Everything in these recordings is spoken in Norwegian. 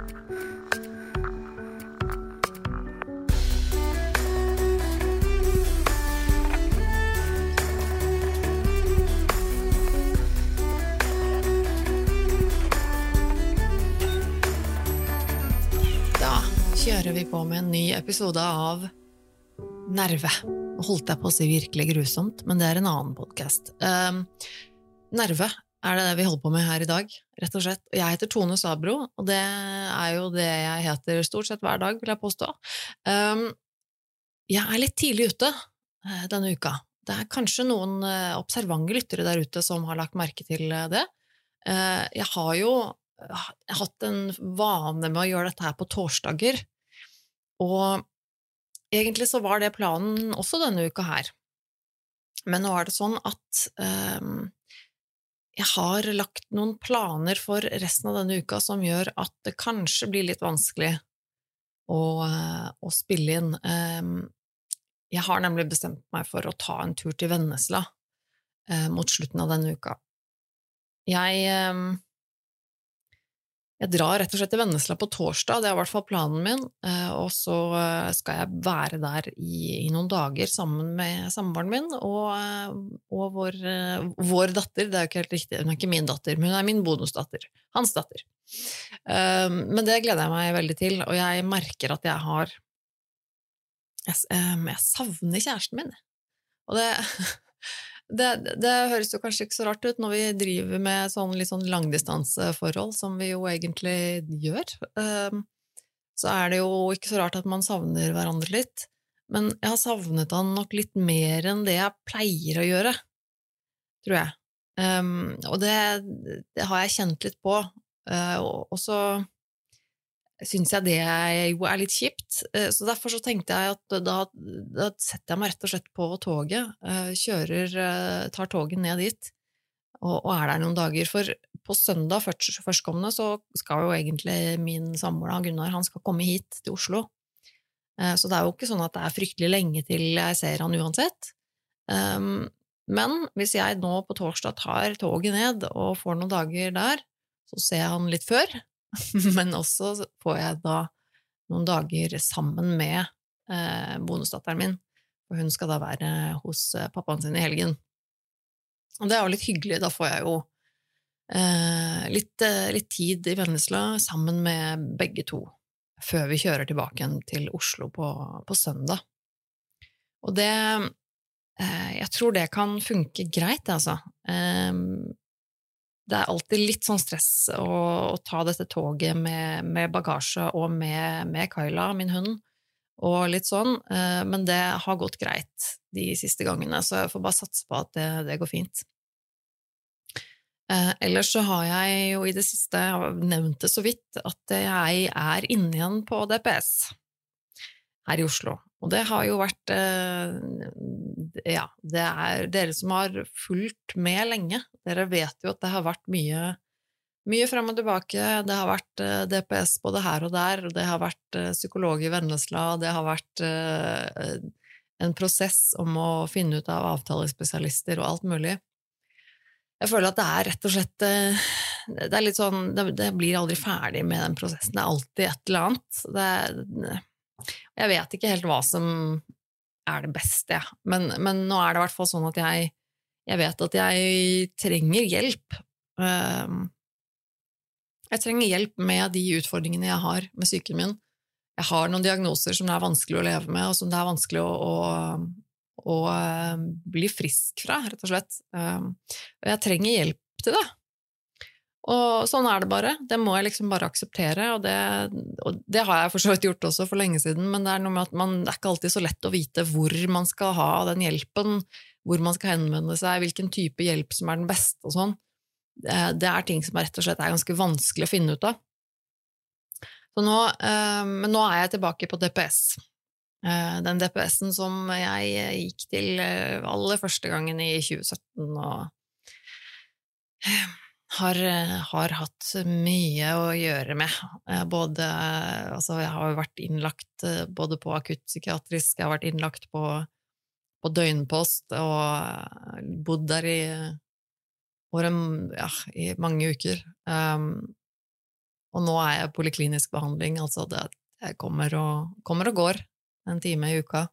Kjører vi på med en ny episode av Nerve. Nå holdt jeg på å si virkelig grusomt, men det en annen podcast. Nerve det vi holder på med her i dag, rett og slett. Jeg heter Tone Sabro, og det jo det jeg heter stort sett hver dag, vil jeg påstå. Jeg litt tidlig ute denne uka. Det kanskje noen observante lyttere der ute som har lagt merke til det. Jeg har jo hatt en vane med å gjøre dette her på torsdager, og egentlig så var det planen også denne uka her. Men nå det sånn at jeg har lagt noen planer for resten av denne uka som gjør at det kanskje blir litt vanskelig å spille inn. Jeg har nemlig bestemt meg for å ta en tur til Vennesla mot slutten av denne uka. Jeg drar rett og slett til Vennesla på torsdag, det i hvert fall planen min, og så skal jeg være der i noen dager sammen med samboeren min og vår datter. Det jo ikke helt riktig, hun ikke min datter, men hun min bonusdatter, hans datter. Men det gleder jeg meg veldig til, og jeg merker at jeg savner kjæresten min, og det høres jo kanskje ikke så rart ut når vi driver med litt sånn langdistanseforhold som vi jo egentlig gjør. Så det jo ikke så rart at man savner hverandre litt, men jeg har savnet han nok litt mer enn det jeg pleier å gjøre, tror jeg. Og det har jeg kjent litt på, og så synes jeg det jo litt kjipt, så derfor så tenkte jeg at da setter jeg meg rett og slett på toget, tar toget ned dit, og der noen dager, for på søndag førstkommende så skal jo egentlig min samboer Gunnar, han skal komme hit til Oslo, så det jo ikke sånn at det fryktelig lenge til jeg ser han uansett, men hvis jeg nå på torsdag tar toget ned og får noen dager der, så ser jeg han litt før, men også får jeg da noen dager sammen med bonusdatteren min, og hun skal da være hos pappaen sin i helgen. Og det jo litt hyggelig, da får jeg jo litt tid i Vennesla sammen med begge to, før vi kjører tilbake igjen til Oslo på søndag. Og jeg tror det kan funke greit, altså. Det alltid litt sånn stress å ta dette toget med bagasje og med Kyla, min hund, og litt sånn, men det har gått greit de siste gangene, så jeg får bare satse på at det går fint. Ellers så har jeg jo i det siste nevnt det så vidt at jeg inne igjen på DPS her i Oslo, og det har jo vært det dere som har fulgt med lenge, dere vet jo at det har vært mye frem og tilbake, det har vært DPS både her og der, og det har vært psykolog i Vennesla, det har vært en prosess om å finne ut av avtalespesialister og alt mulig. Jeg føler at det rett og slett, det litt sånn, det blir aldri ferdig med den prosessen, det alltid et eller annet, jeg vet ikke helt hva som det beste, men nå det i hvert fall sånn at jeg vet at jeg trenger hjelp. Jeg trenger hjelp med de utfordringene jeg har med psyken min. Jeg har noen diagnoser som det vanskelig å leve med, og som det vanskelig å bli frisk fra, rett og slett. Og jeg trenger hjelp til det. Og sånn det bare. Det må jeg liksom bare akseptere, og det har jeg for så vidt gjort også for lenge siden, men det noe med at det ikke alltid så lett å vite hvor man skal ha den hjelpen, hvor man skal henvende seg, hvilken type hjelp som den beste og sånn. Det ting som rett og slett ganske vanskelig å finne ut av. Så men nå jeg tilbake på DPS. Den DPS-en som jeg gikk til aller første gangen i 2017, og har hatt mye å gjøre med. Jeg har vært innlagt både på akuttpsykiatrisk, jeg har vært innlagt på døgnpost, og bodd der i mange uker. og nå jeg poliklinisk behandling, altså det at jeg kommer og går en time i uka.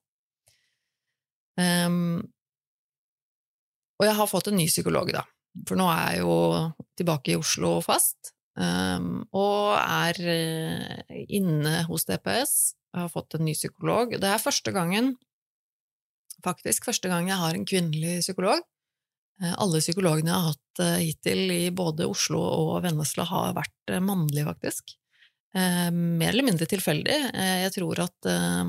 Og jeg har fått en ny psykolog da, for nå jeg jo tilbake i Oslo fast, og inne hos DPS. Jeg har fått en ny psykolog. Det første gangen jeg har en kvinnelig psykolog. Alle psykologene jeg har hatt hittil i både Oslo og Vennesla har vært mannlige, faktisk. Mer eller mindre tilfeldig. Jeg tror at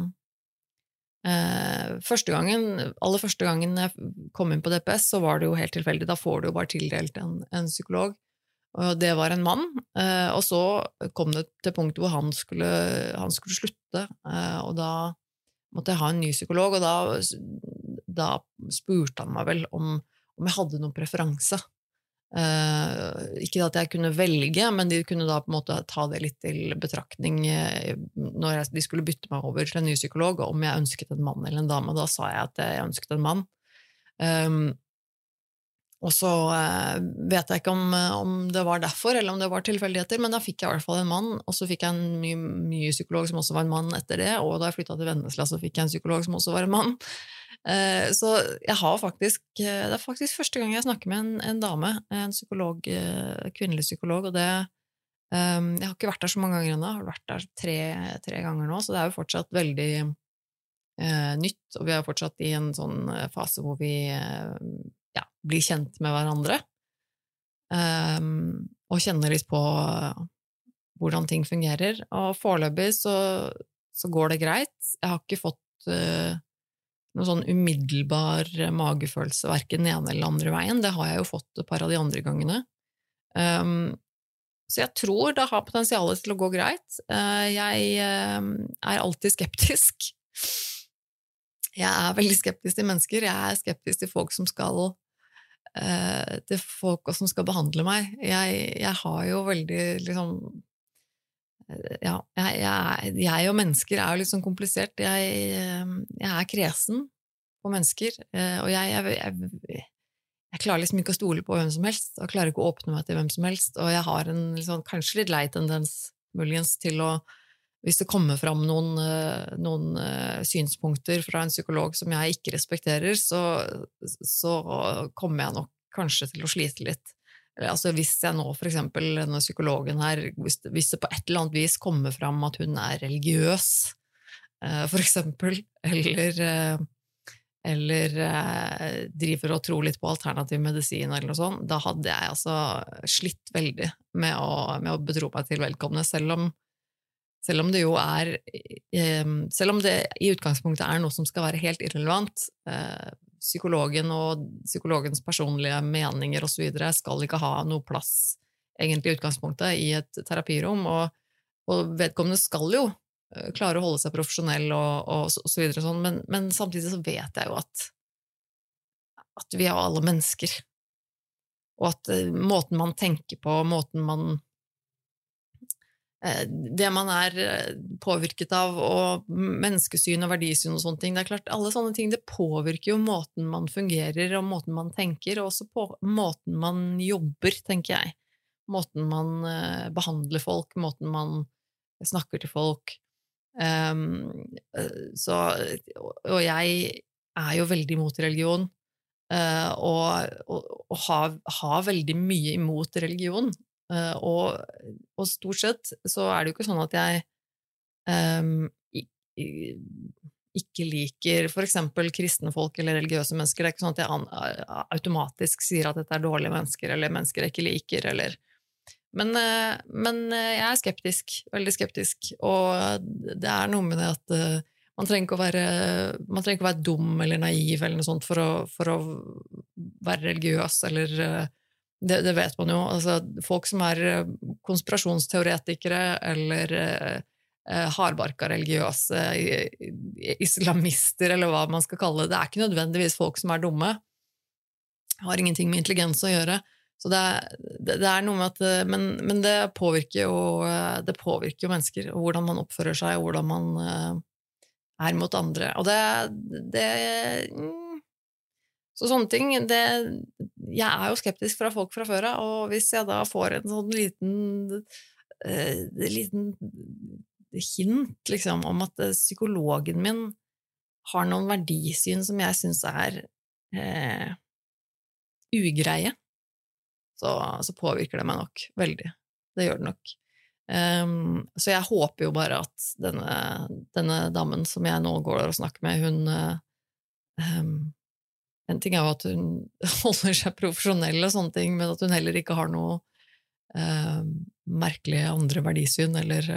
aller første gangen jeg kom inn på DPS, så var det jo helt tilfeldig. Da får du jo bare tildelt en psykolog, og det var en mann. Og så kom det til punktet hvor han skulle slutte, og da måtte jeg ha en ny psykolog, og da spurte han meg vel om jeg hadde noen preferanse. Ikke at jeg kunne velge, men de kunne da på en måte ta det litt til betraktning når de skulle bytte meg over til en ny psykolog, om jeg ønsket en mann eller en dame. Da sa jeg at jeg ønsket en mann. Og så vet jeg ikke om det var derfor, eller om det var tilfeldigheter, men da fikk jeg i hvert fall en mann, og så fikk jeg en ny psykolog som også var en mann etter det, og da jeg flyttet til Vennesla, så fikk jeg en psykolog som også var en mann. Så jeg har det er faktisk første gang jeg snakker med en dame, en psykolog, kvinnelig psykolog, og jeg har ikke vært der så mange ganger ennå, jeg har vært der tre ganger nå, så det er jo fortsatt veldig nytt, og vi er fortsatt i en sånn fase hvor vi blir kjent med hverandre, og kjenner litt på hvordan ting fungerer, og foreløpig så går det greit. Jeg har ikke fått noen sånn umiddelbar magefølelse, hverken den ene eller andre veien. Det har jeg jo fått et par av de andre gangene. Så jeg tror det har potensialet til å gå greit. Jeg er alltid skeptisk. Jeg er veldig skeptisk til mennesker. Jeg er skeptisk til folk som skal behandle meg. Jeg har jo veldig liksom jeg og mennesker er jo litt sånn komplisert. Jeg er kresen på mennesker, og jeg klarer liksom ikke å stole på hvem som helst, og klarer ikke å åpne meg til hvem som helst, og jeg har en liksom, kanskje litt lei tendens muligens til å, hvis det kommer fram noen synspunkter fra en psykolog som jeg ikke respekterer, så kommer jeg nok kanskje til å slite litt. Altså hvis jeg nå for eksempel denne psykologen her, hvis det på et eller annet vis kommer fram at hun er religiøs, for eksempel, eller driver og tror litt på alternativ medisin eller noe sånt, da hadde jeg altså slitt veldig med å betro meg til vedkommende, selv om det jo selv om det i utgangspunktet er noe som skal være helt irrelevant, psykologen og psykologens personlige meninger og så videre skal ikke ha noe plass egentlig i utgangspunktet i et terapirom, og vedkommende skal jo klare å holde seg profesjonell og så videre sånn, men samtidig så vet jeg jo at vi er alle mennesker, og at måten man tenker på, det man er påvirket av, og menneskesyn og verdisyn og sånne ting, det er klart, alle sånne ting, det påvirker jo måten man fungerer, og måten man tenker, og også på måten man jobber, tenker jeg. Måten man behandler folk, måten man snakker til folk. Og jeg er jo veldig imot religion, og har veldig mye imot religion, og stort sett så er det jo ikke sånn at jeg ikke liker for eksempel kristne folk eller religiøse mennesker. Det er ikke sånn at jeg automatisk sier at dette er dårlige mennesker eller mennesker jeg ikke liker, men jeg er skeptisk, veldig skeptisk, og det er noe med det at man trenger ikke å være dum eller naiv eller noe sånt for å være religiøs, eller det vet man jo, altså folk som er konspirasjonsteoretikere eller hardbarka religiøse islamister, eller hva man skal kalle det, det er ikke nødvendigvis folk som er dumme, har ingenting med intelligens å gjøre, så det er noe med at, men det påvirker jo mennesker, og hvordan man oppfører seg, og hvordan man er mot andre, og så sånne ting, jeg er jo skeptisk fra folk fra før av, og hvis jeg da får en sånn liten liten hint, liksom, om at psykologen min har noen verdisyn som jeg synes ugreie, så påvirker det meg nok veldig. Det gjør det nok. Så jeg håper jo bare at denne damen som jeg nå går og snakker med, en ting jo at hun holder seg profesjonell og sånne ting, men at hun heller ikke har noe merkelige andre verdisyn, eller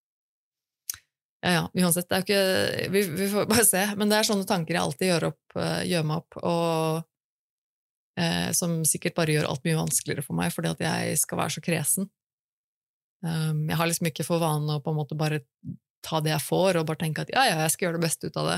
uansett, det jo ikke, vi får bare se, men det sånne tanker jeg alltid gjør meg opp, og som sikkert bare gjør alt mye vanskeligere for meg, fordi at jeg skal være så kresen. Jeg har liksom ikke for vane å på en måte bare ta det jeg får, og bare tenke at jeg skal gjøre det beste ut av det.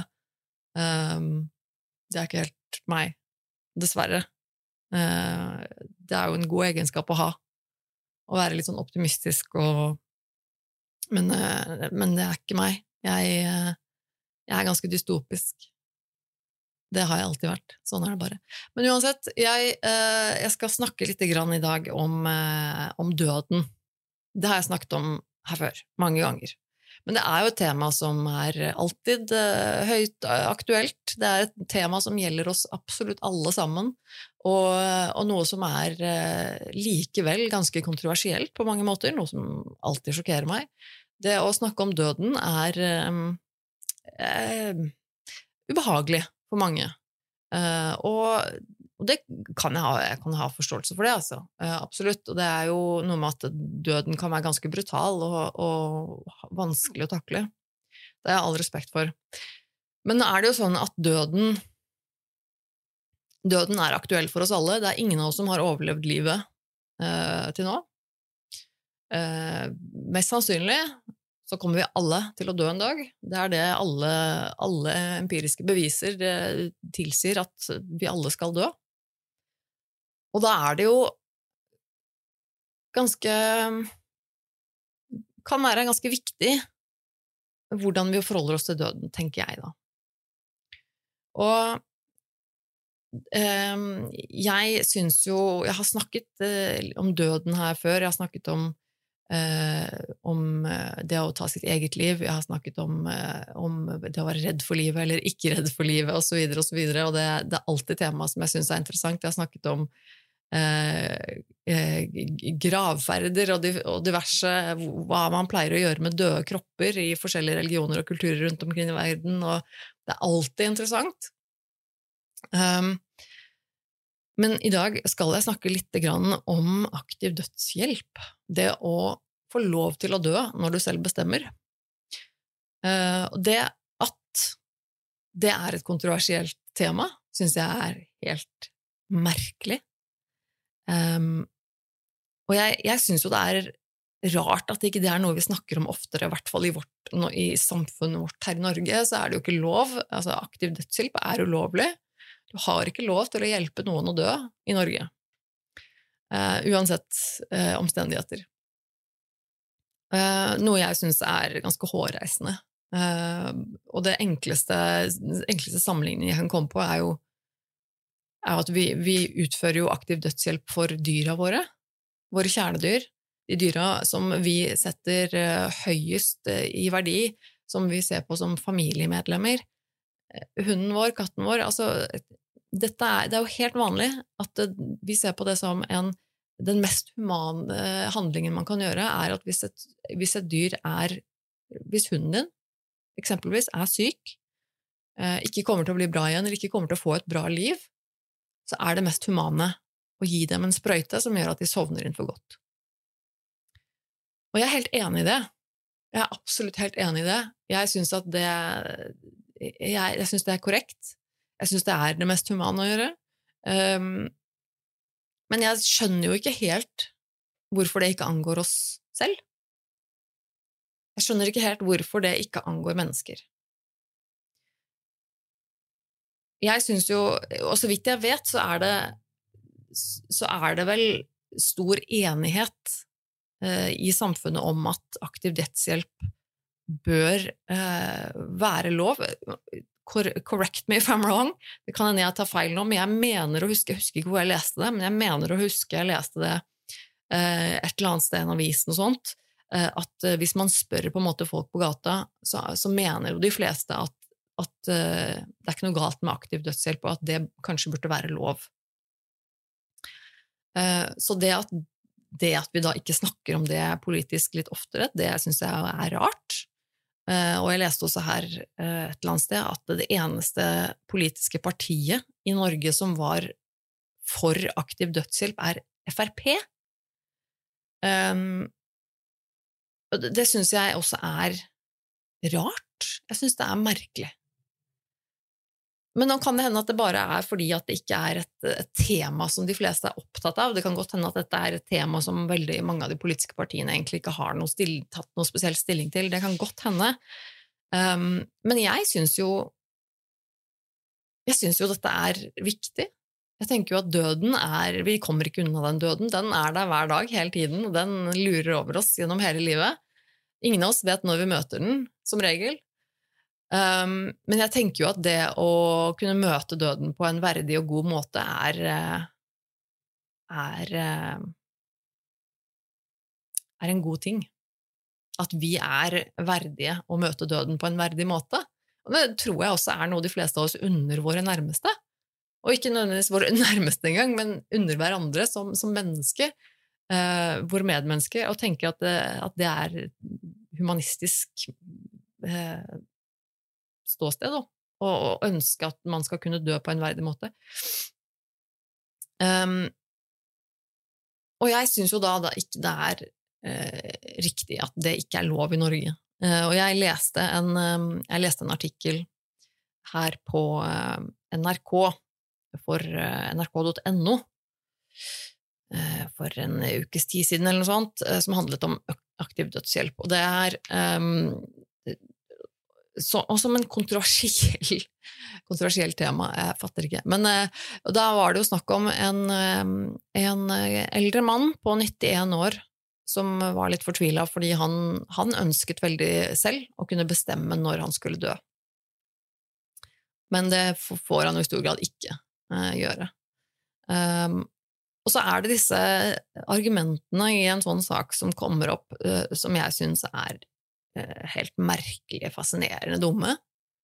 Det ikke helt meg, dessverre. Det jo en god egenskap å ha, å være litt sånn optimistisk, men det ikke meg. Jeg ganske dystopisk. Det har jeg alltid vært. Sånn det bare. Men uansett, jeg skal snakke litt grann i dag om døden. Det har jeg snakket om her før, mange ganger. Men det jo et tema som alltid høyt aktuelt. Det et tema som gjelder oss absolutt alle sammen, og noe som likevel ganske kontroversielt på mange måter, noe som alltid sjokkerer meg. Det å snakke om døden ubehagelig for mange. Og det kan jeg ha forståelse for det, altså. Absolutt. Og det jo noe med at døden kan være ganske brutal og vanskelig å takle. Det har jeg all respekt for. Men nå det jo sånn at døden aktuell for oss alle. Det ingen av oss som har overlevd livet til nå. Mest sannsynlig så kommer vi alle til å dø en dag. Det det alle empiriske beviser tilsier at vi alle skal dø. Og da det jo kan være ganske viktig hvordan vi forholder oss til døden, tenker jeg da. Og jeg synes jo, jeg har snakket om døden her før, jeg har snakket om det å ta sitt eget liv, jeg har snakket om det å være redd for livet eller ikke redd for livet, og så videre, og det alltid tema som jeg synes interessant. Jeg har snakket om gravferder og diverse, hva man pleier å gjøre med døde kropper i forskjellige religioner og kulturer rundt omkring i verden, og det alltid interessant. Men i dag skal jeg snakke litt grann om aktiv dødshjelp, det å få lov til å dø når du selv bestemmer. Og det at det et kontroversielt tema, synes jeg helt merkelig. Og jeg synes jo det rart at ikke det noe vi snakker om oftere, i hvert fall i samfunnet vårt her i Norge, så det jo ikke lov, altså aktiv dødshjelp ulovlig. Du har ikke lov til å hjelpe noen å dø i Norge, uansett omstendigheter. Noe jeg synes ganske hårreisende. Og det enkleste sammenligningen jeg kan komme på jo at vi utfører jo aktiv dødshjelp for dyra våre kjæledyr, de dyra som vi setter høyest i verdi, som vi ser på som familiemedlemmer, hunden vår, katten vår, altså det jo helt vanlig at vi ser på det som den mest humane handlingen man kan gjøre at hvis et dyr hvis hunden din eksempelvis syk, ikke kommer til å bli bra igjen, eller ikke kommer til å få et bra liv, så det mest humane å gi dem en sprøyte som gjør at de sovner inn for godt. Og jeg helt enig i det. Jeg absolutt helt enig i det. Jeg synes at jeg synes det korrekt. Jeg synes det det mest humane å gjøre. Men jeg skjønner jo ikke helt hvorfor det ikke angår oss selv. Jeg skjønner ikke helt hvorfor det ikke angår mennesker. Jeg synes jo, og så vidt jeg vet, så det vel stor enighet i samfunnet om at aktiv dødshjelp bør være lov. Correct me if I'm wrong, det kan hende jeg tar feil nå, men jeg mener å huske, jeg husker ikke hvor jeg leste det, men jeg mener å huske jeg leste det et eller annet sted i en avisen og sånt, at hvis man spør på en måte folk på gata, så mener jo de fleste at det ikke noe galt med aktiv dødshjelp, og at det kanskje burde være lov. Så det at vi da ikke snakker om det politisk litt oftere, det synes jeg er rart. Og jeg leste også her et eller annet sted at det eneste politiske partiet i Norge som var for aktiv dødshjelp er FrP. Det synes jeg også er rart. Jeg synes det er merkelig. Men nå kan det hende at det bare er fordi at det ikke er et tema som de fleste er opptatt av. Det kan godt hende at dette er et tema som veldig mange av de politiske partiene egentlig ikke har tatt noe spesiell stilling til. Det kan godt hende. Men jeg synes jo dette er viktig. Jeg tenker jo at døden vi kommer ikke unna den døden. Den er der hver dag, hele tiden, og den lurer over oss gjennom hele livet. Ingen av oss vet når vi møter den, som regel. Men jeg tenker jo at det å kunne møte døden på en verdig og god måte er en god ting. At vi er verdige å møte døden på en verdig måte. Og det tror jeg også er noe de fleste av oss unner våre nærmeste. Og ikke nødvendigvis våre nærmeste engang, men unner hverandre som mennesker, våre medmennesker, og tenker at det er humanistisk ståsted, og ønske at man skal kunne dø på en verdig måte. Og jeg synes jo da ikke det er riktig at det ikke er lov i Norge. Og jeg leste en artikkel her på NRK, for nrk.no, for en ukes tid siden eller noe sånt, som handlet om aktiv dødshjelp. Og det er som en kontroversiell tema, jeg fatter ikke. Men da var det jo snakk om en eldre mann på 91 år som var litt fortvilet fordi han ønsket veldig selv å kunne bestemme når han skulle dø. Men det får han i stor grad ikke gjøre. Og så er det disse argumentene i en sånn sak som kommer opp, som jeg synes er helt merkelige, fascinerende, dumme.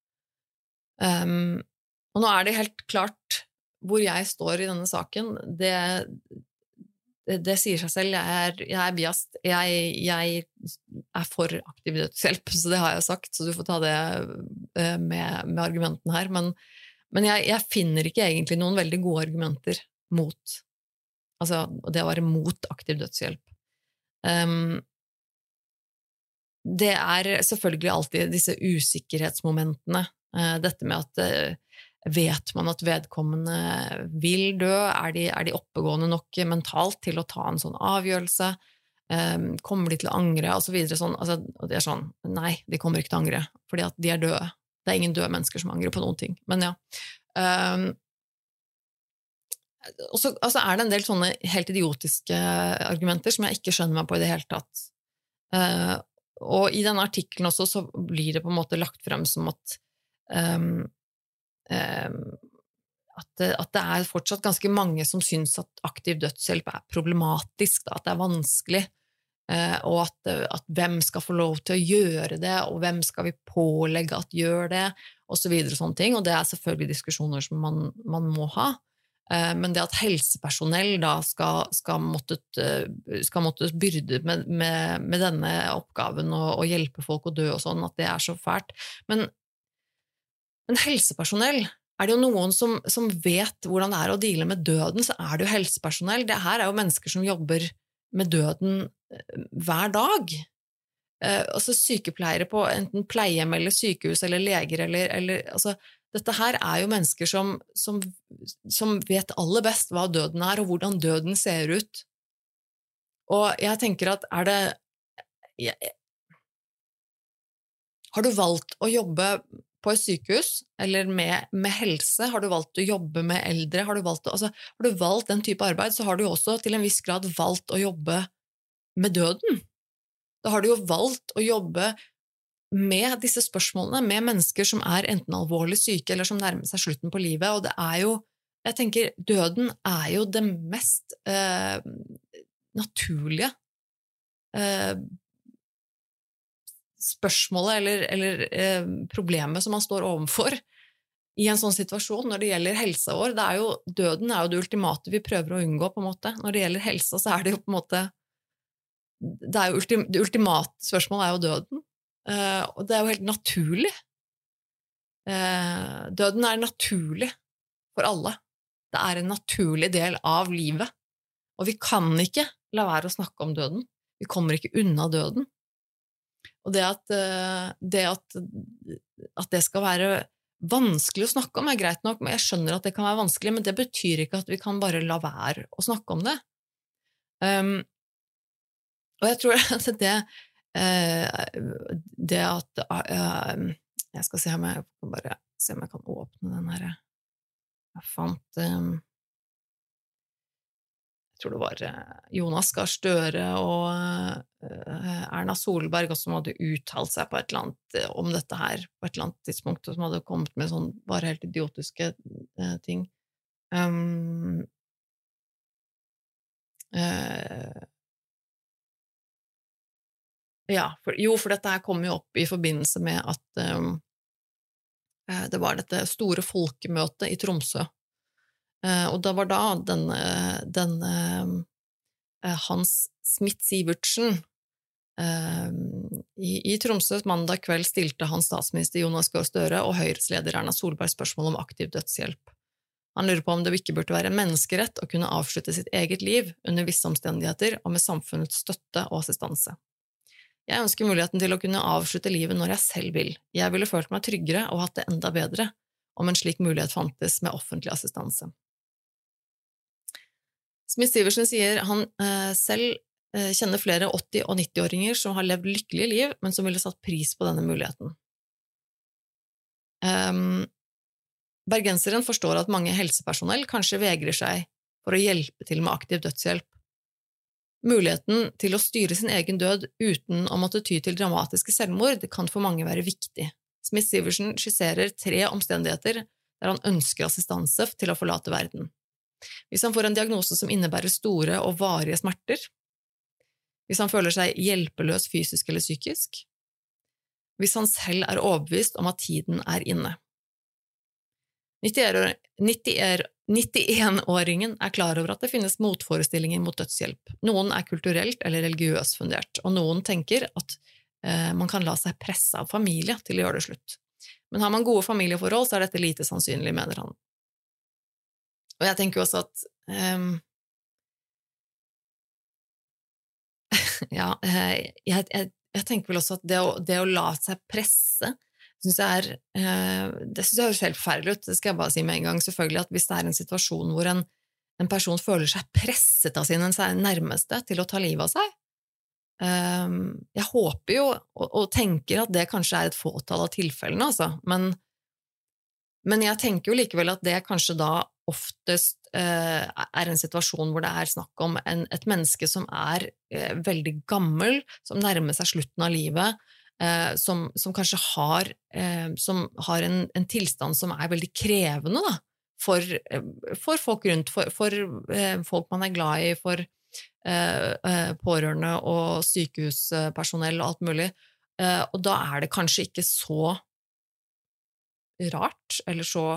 Og nå er det helt klart hvor jeg står i denne saken. Det sier seg selv. Jeg er biased. Jeg er for aktiv dødshjelp, så det har jeg sagt, så du får ta det med argumentene her. Men jeg finner ikke egentlig noen veldig gode argumenter mot, altså det å være mot aktiv dødshjelp. Det er selvfølgelig alltid disse usikkerhetsmomentene, dette med at vet man at vedkommende vil dø, er de oppegående nok mentalt til å ta en sånn avgjørelse, kommer de til å angre, og så videre sånn, altså, og det er sånn, nei, de kommer ikke til å angre, fordi at de er døde. Det er ingen døde mennesker som angrer på noen ting, men ja. Og så er det en del sånne helt idiotiske argumenter som jeg ikke skjønner meg på i det hele tatt. Og i denne artikkelen også så blir det på en måte lagt frem som at det er fortsatt ganske mange som synes at aktiv dødshjelp er problematisk, da, at det er vanskelig, og at hvem skal få lov til å gjøre det, og hvem skal vi pålegge at gjør det, og så videre sånne ting, og det er selvfølgelig diskusjoner som man må ha. Men det at helsepersonell da skal måtte byrde med denne oppgaven og hjelpe folk å dø og sånn, at det er så fælt. Men helsepersonell, er det jo noen som vet hvordan det er å deale med døden, så er det jo helsepersonell. Det her er jo mennesker som jobber med døden hver dag. Altså sykepleiere på enten pleiehjem eller sykehus eller leger eller altså, dette her er jo mennesker som vet aller best hva døden er, og hvordan døden ser ut. Og jeg tenker at har du valgt å jobbe på et sykehus, eller med helse, har du valgt å jobbe med eldre, har du valgt den type arbeid, så har du også til en viss grad valgt å jobbe med døden. Da har du jo valgt å jobbe med disse spørsmålene, med mennesker som er enten alvorlig syke, eller som nærmer seg slutten på livet, og det er jo, jeg tenker, døden er jo det mest naturlige spørsmålet eller problemet som man står overfor i en sånn situasjon når det gjelder helsa vår. Døden er jo det ultimate vi prøver å unngå på en måte. Når det gjelder helsa så det jo på en måte det ultimate spørsmålet jo døden. Og det jo helt naturlig. Døden naturlig for alle. Det en naturlig del av livet. Og vi kan ikke la være å snakke om døden. Vi kommer ikke unna døden. Og det at det skal være vanskelig å snakke om greit nok, men jeg skjønner at det kan være vanskelig, men det betyr ikke at vi kan bare la være å snakke om det. Og jeg tror at det at jeg skal se om jeg kan bare se om jeg kan åpne den her jeg fant jeg tror det var Jonas Gahr Støre og Erna Solberg som hadde uttalt seg på et eller annet om dette her på et eller annet tidspunkt, og som hadde kommet med sånn bare helt idiotiske ting. For dette her kom jo opp i forbindelse med at det var dette store folkemøtet i Tromsø. Og da var Hans Smith-Sivertsen i Tromsø mandag kveld stilte han statsminister Jonas Gahr Støre og Høyres leder Erna Solberg spørsmål om aktiv dødshjelp. Han lurer på om det ikke burde være en menneskerett å kunne avslutte sitt eget liv under visse omstendigheter og med samfunnets støtte og assistanse. Jeg ønsker muligheten til å kunne avslutte livet når jeg selv vil. Jeg ville følt meg tryggere og hatt det enda bedre om en slik mulighet fantes med offentlig assistanse. Smith-Sivertsen sier han selv kjenner flere 80- og 90-åringer som har levd lykkelige liv, men som ville satt pris på denne muligheten. Bergenseren forstår at mange helsepersonell kanskje vegrer seg for å hjelpe til med aktiv dødshjelp. Muligheten til å styre sin egen død uten å måtte ty til dramatiske selvmord kan for mange være viktig. Smith-Sivertsen skisserer 3 omstendigheter der han ønsker assistanse til å forlate verden. Hvis han får en diagnose som innebærer store og varige smerter, hvis han føler seg hjelpeløs fysisk eller psykisk, hvis han selv overbevist om at tiden inne. 91-åringen klar over at det finnes motforestillinger mot dødshjelp. Noen kulturelt eller religiøst fundert, og noen tenker at man kan la seg presse av familie til å gjøre det slutt. Men har man gode familieforhold, så dette lite sannsynlig, mener han. Og jeg tenker også at jeg tenker vel også at det å la seg presse synes jeg det synes jeg høres helt forferdelig ut, det skal jeg bare si med en gang, selvfølgelig at hvis det en situasjon hvor en person føler seg presset av sine nærmeste til å ta livet av seg, jeg håper jo og tenker at det kanskje et fåtall av tilfellene, altså. Men jeg tenker jo likevel at det kanskje da oftest en situasjon hvor det snakk om et menneske som veldig gammel, som nærmer seg slutten av livet, som kanskje har en tilstand som veldig krevende da, for folk rundt, for folk man glad i, for pårørende og sykehuspersonell og alt mulig, og da det kanskje ikke så rart, eller så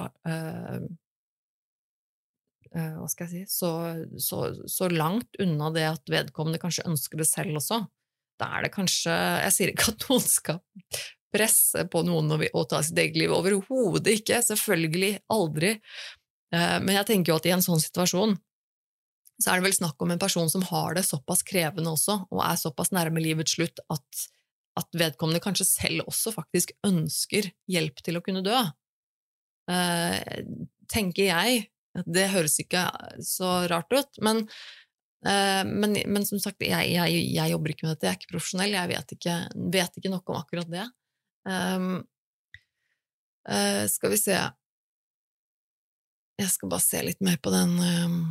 hva skal jeg si, så langt unna det at vedkommende kanskje ønsker det selv også. Da det kanskje, jeg sier ikke at noen skal presse på noen å ta sitt eget liv, overhodet ikke, selvfølgelig aldri, men jeg tenker jo at i en sånn situasjon så det vel snakk om en person som har det såpass krevende også, og såpass nærme livets slutt at vedkommende kanskje selv også faktisk ønsker hjelp til å kunne dø. Tenker jeg, det høres ikke så rart ut, men som sagt, jeg jobber ikke med dette, jeg ikke profesjonell, jeg vet ikke noe om akkurat det. Skal vi se, jeg skal bare se litt mer på den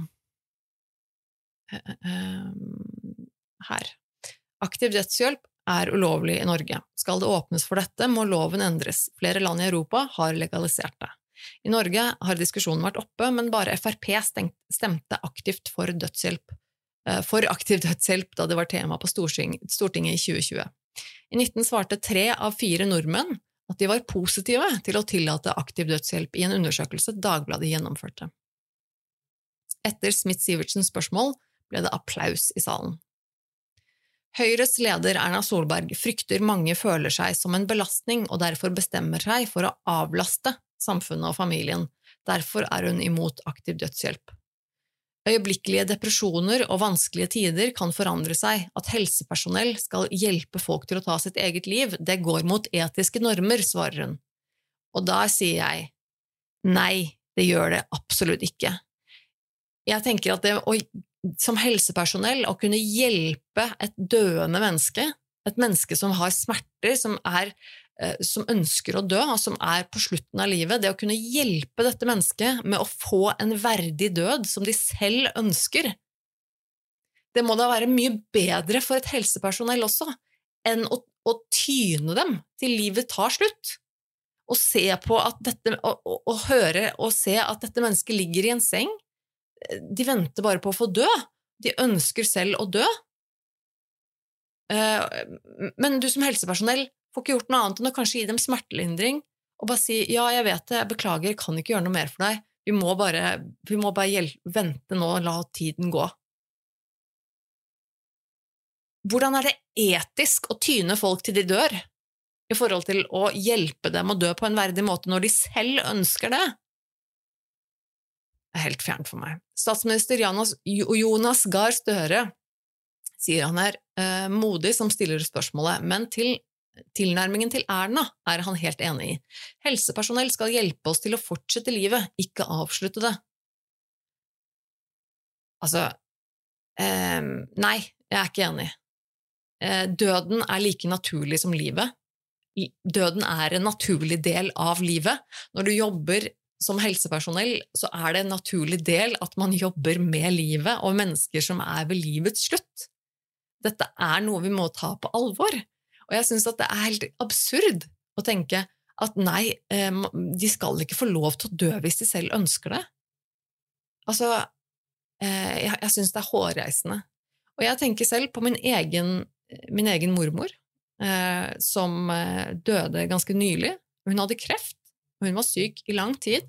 her. Aktiv dødshjelp ulovlig i Norge. Skal det åpnes for dette, må loven endres. Flere land i Europa har legalisert det. I Norge har diskusjonen vært oppe, men bare FrP stemte aktivt for aktiv dødshjelp da det var tema på Stortinget i 2020. I 19 svarte 3 av 4 nordmenn at de var positive til å tillate aktiv dødshjelp i en undersøkelse Dagbladet gjennomførte. Etter Smith-Sivertsens spørsmål ble det applaus i salen. Høyres leder Erna Solberg frykter mange føler seg som en belastning og derfor bestemmer seg for å avlaste samfunnet og familien. Derfor hun imot aktiv dødshjelp. Øyeblikkelige depresjoner og vanskelige tider kan forandre seg. At helsepersonell skal hjelpe folk til å ta sitt eget liv, det går mot etiske normer, svarer hun. Og da sier jeg, nei, det gjør det absolutt ikke. Jeg tenker at som helsepersonell å kunne hjelpe et døende menneske, et menneske som har smerter, som ønsker å dø, og som på slutten av livet, det å kunne hjelpe dette mennesket med å få en verdig død som de selv ønsker, det må da være mye bedre for et helsepersonell også, enn å tyne dem til livet tar slutt, og se på at og høre og se at dette mennesket ligger i en seng, de venter bare på å få dø, de ønsker selv å dø, men du som helsepersonell får ikke gjort noe annet enn å kanskje gi dem smertelindring og bare si, ja, jeg vet det, jeg beklager, jeg kan ikke gjøre noe mer for deg, vi må bare vente nå og la tiden gå. Hvordan det etisk å tyne folk til de dør, i forhold til å hjelpe dem å dø på en verdig måte når de selv ønsker det? Det helt fjernt for meg. Statsminister Jonas Gahr Støre sier han modig som stiller spørsmålet, men tilnærmingen til Erna han helt enig i. Helsepersonell skal hjelpe oss til å fortsette livet, ikke avslutte det. Altså, nei, jeg ikke enig. Døden like naturlig som livet. Døden en naturlig del av livet. Når du jobber som helsepersonell, så det en naturlig del at man jobber med livet og mennesker som ved livets slutt. Dette noe vi må ta på alvor. Og jeg synes at det helt absurd å tenke at nei, de skal ikke få lov til å dø hvis de selv ønsker det. Altså, jeg synes det hårreisende. Og jeg tenker selv på min egen mormor, som døde ganske nylig. Hun hadde kreft, og hun var syk i lang tid.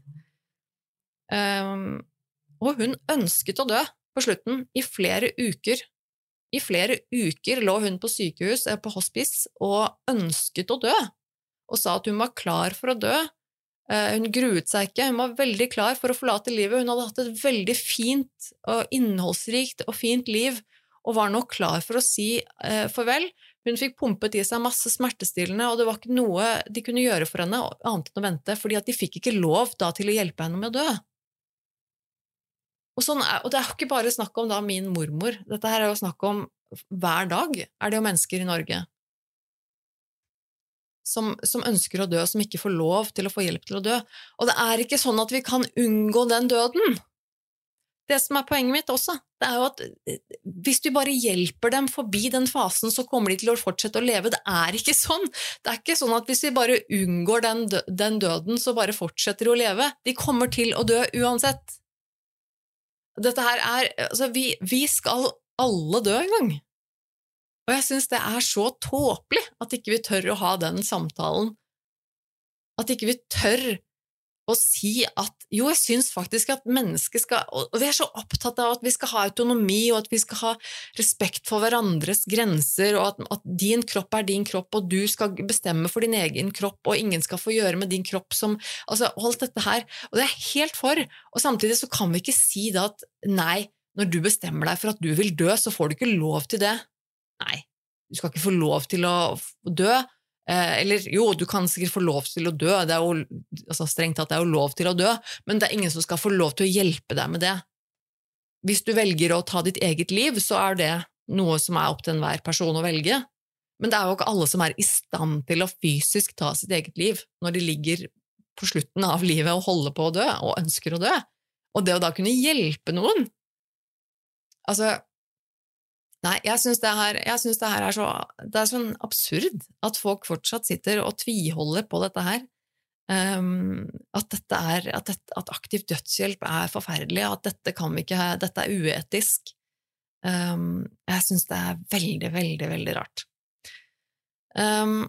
Og hun ønsket å dø på slutten i flere uker. I flere uker lå hun på sykehus, på hospice, og ønsket å dø, og sa at hun var klar for å dø. Hun gruet seg ikke, hun var veldig klar for å forlate livet. Hun hadde hatt et veldig fint og innholdsrikt og fint liv, og var nå klar for å si farvel. Hun fikk pumpet i seg masse smertestillende, og det var ikke noe de kunne gjøre for henne, annet enn å vente, fordi at de fikk ikke lov da til å hjelpe henne med å dø. Og det jo ikke bare snakk om da min mormor, dette her jo snakk om hver dag, det jo mennesker i Norge som ønsker å dø, som ikke får lov til å få hjelp til å dø. Og det ikke sånn at vi kan unngå den døden. Det som poenget mitt også, det jo at hvis du bare hjelper dem forbi den fasen, så kommer de til å fortsette å leve. Det ikke sånn. Det ikke sånn at hvis vi bare unngår den døden, så bare fortsetter de å leve. De kommer til å dø uansett. Dette her altså vi skal alle dø en gang. Og jeg synes det så tåpelig at ikke vi tør å ha den samtalen. At ikke vi tør å si at, jo, jeg synes faktisk at mennesket skal, og vi så opptatt av at vi skal ha autonomi, og at vi skal ha respekt for hverandres grenser, og at din kropp din kropp, og du skal bestemme for din egen kropp, og ingen skal få gjøre med din kropp som, altså alt dette her, og det helt for, og samtidig så kan vi ikke si da at, nei, når du bestemmer deg for at du vil dø, så får du ikke lov til det. Nei, du skal ikke få lov til å dø, eller jo, du kan sikkert få lov til å dø, det jo, altså strengt tatt det jo lov til å dø, men det ingen som skal få lov til å hjelpe deg med det. Hvis du velger å ta ditt eget liv, så det noe som opp til enhver person å velge, men det jo ikke alle som i stand til å fysisk ta sitt eget liv når de ligger på slutten av livet og holder på å dø, og ønsker å dø. Og det å da kunne hjelpe noen, altså nei, jeg synes det her så, det sånn absurd at folk fortsatt sitter og tviholder på dette her, at aktiv dødshjelp forferdelig, at dette kan vi ikke, dette uetisk. Jeg synes det veldig, veldig, veldig rart. Um,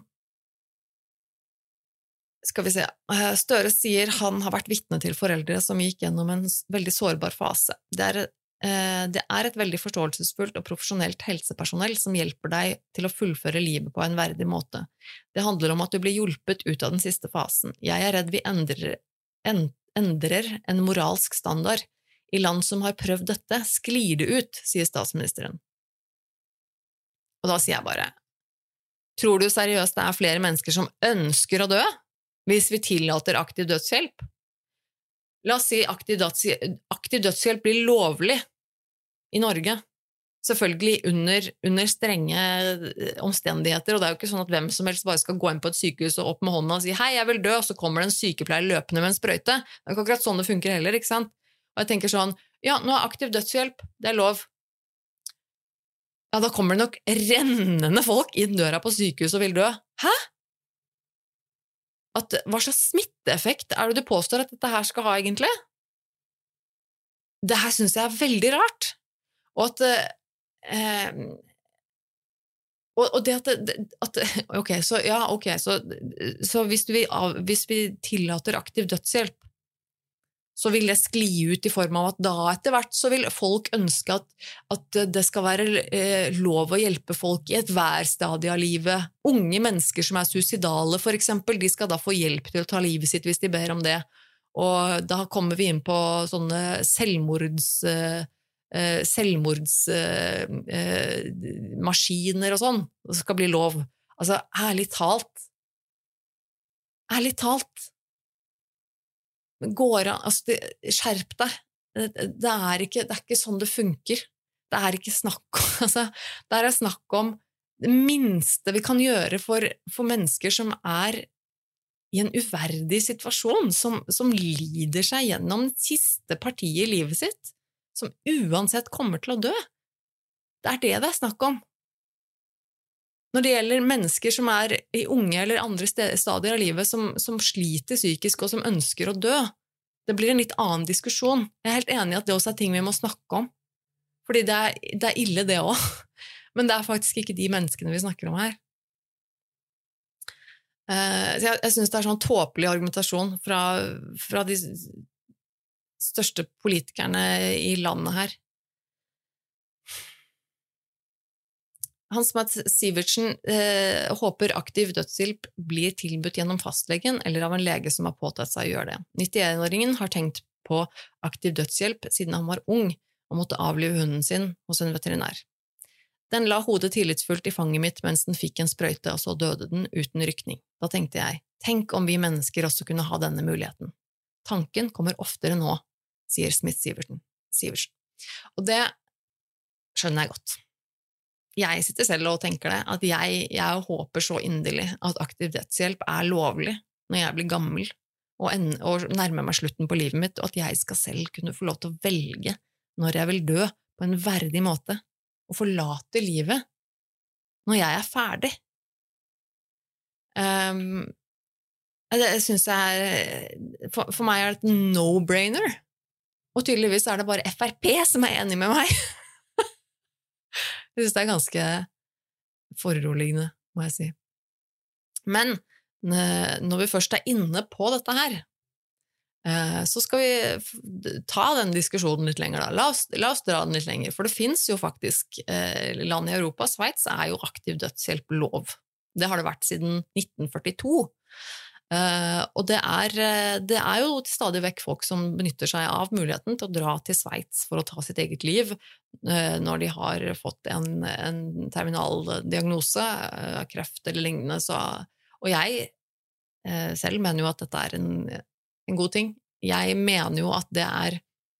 skal vi se. Støre sier han har vært vitne til foreldre som gikk gjennom en veldig sårbar fase. Det er et veldig forståelsesfullt og profesjonelt helsepersonell som hjelper deg til å fullføre livet på en verdig måte. Det handler om at du blir hjulpet ut av den siste fasen. Jeg er redd vi endrer en moralsk standard. I land som har prøvd dette, sklir det ut, sier statsministeren. Og da sier jeg bare, tror du seriøst det er flere mennesker som ønsker å dø, hvis vi tillater aktiv dødshjelp? La oss si aktiv dødshjelp blir lovlig i Norge, selvfølgelig under strenge omstendigheter, og det er jo ikke sånn at hvem som helst bare skal gå inn på et sykehus og opp med hånda og si «Hei, jeg vil dø», og så kommer det en sykepleier løpende med en sprøyte. Det er ikke akkurat sånn det funker heller, ikke sant? Og jeg tenker sånn, ja, nå er aktiv dødshjelp, det er lov. Ja, da kommer det nok rennende folk inn døra på sykehus og vil dø. Hæ? Hva slags smitteeffekt er det du påstår at dette her skal ha egentlig? Det her synes jeg er veldig rart. Og det ok, så hvis vi tillater aktiv dødshjelp, så vil det skli ut i form av at da etter hvert så vil folk ønske at det skal være lov å hjelpe folk i et hver stadie av livet. Unge mennesker som er suicidale for eksempel, de skal da få hjelp til å ta livet sitt hvis de ber om det. Og da kommer vi inn på sånne selvmordsmaskiner og sånn, det skal bli lov. Altså, ærlig talt, skjerp deg. Det er ikke sånn det funker. Det er ikke snakk om, det er snakk om det minste vi kan gjøre for mennesker som er i en uverdig situasjon, som lider seg gjennom det siste partiet i livet sitt, som uansett kommer til å dø. Det er snakk om. Når det gjelder mennesker som er i unge eller andre stadier av livet som sliter psykisk og som ønsker å dø, det blir en litt annen diskusjon. Jeg er helt enig i at det også er ting vi må snakke om, fordi det er ille det også, men det er faktisk ikke de menneskene vi snakker om her. Så jeg synes det er sånn tåpelig argumentasjon fra de største politikerne i landet her. Hans-Mats Sivertsen håper aktiv dødshjelp blir tilbudt gjennom fastlegen eller av en lege som har påtatt seg å gjøre det. 91-åringen har tenkt på aktiv dødshjelp siden han var ung og måtte avlive hunden sin hos en veterinær. Den la hodet tillitsfullt i fanget mitt mens den fikk en sprøyte, og så døde den uten rykning. Da tenkte jeg, tenk om vi mennesker også kunne ha denne muligheten. Tanken kommer oftere nå, sier Smith-Sivertsen. Og det skjønner jeg godt. Jeg sitter selv og tenker det, at jeg håper så inderlig at aktiv dødshjelp er lovlig når jeg blir gammel og nærmer meg slutten på livet mitt, og at jeg skal selv kunne få lov til å velge når jeg vil dø på en verdig måte, og forlate livet når jeg er ferdig. Det synes jeg for meg er det et no-brainer, og tydeligvis er det bare FrP som er enig med meg. Jeg synes det er ganske foruroligende, må jeg si. Men når vi først er inne på dette her, så skal vi ta den diskusjonen litt lenger da. La oss dra den litt lenger, for det finnes jo faktisk land i Europa, Sveits er jo aktiv dødshjelp lov. Det har det vært siden 1942. Og det er jo stadig vekk folk som benytter seg av muligheten til å dra til Sveits for å ta sitt eget liv når de har fått en terminal diagnose, kreft eller lignende. Og jeg selv mener jo at dette er en god ting. Jeg mener jo at det er,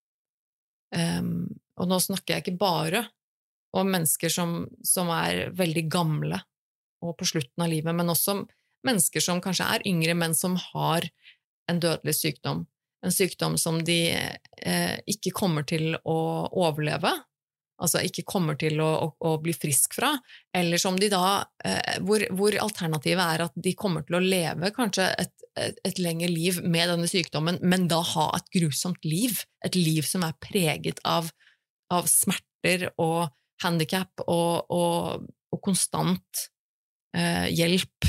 og nå snakker jeg ikke bare om mennesker som er veldig gamle og på slutten av livet, men også mennesker som kanskje er yngre, men som har en dødelig sykdom. En sykdom som de ikke kommer til å overleve, altså ikke kommer til å bli frisk fra, eller som de da, hvor alternativet er at de kommer til å leve kanskje et lengre liv med denne sykdommen, men da ha et grusomt liv, et liv som er preget av smerter og handicap og konstant hjelp,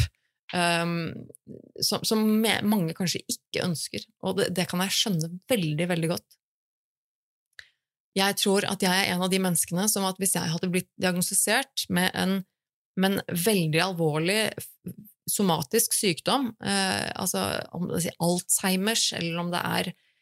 som mange kanskje ikke ønsker, og det kan jeg skjønne veldig, veldig godt. Jeg tror at jeg en av de menneskene som at hvis jeg hadde blitt diagnostisert med en veldig alvorlig somatisk sykdom, altså om det er Alzheimers, eller om det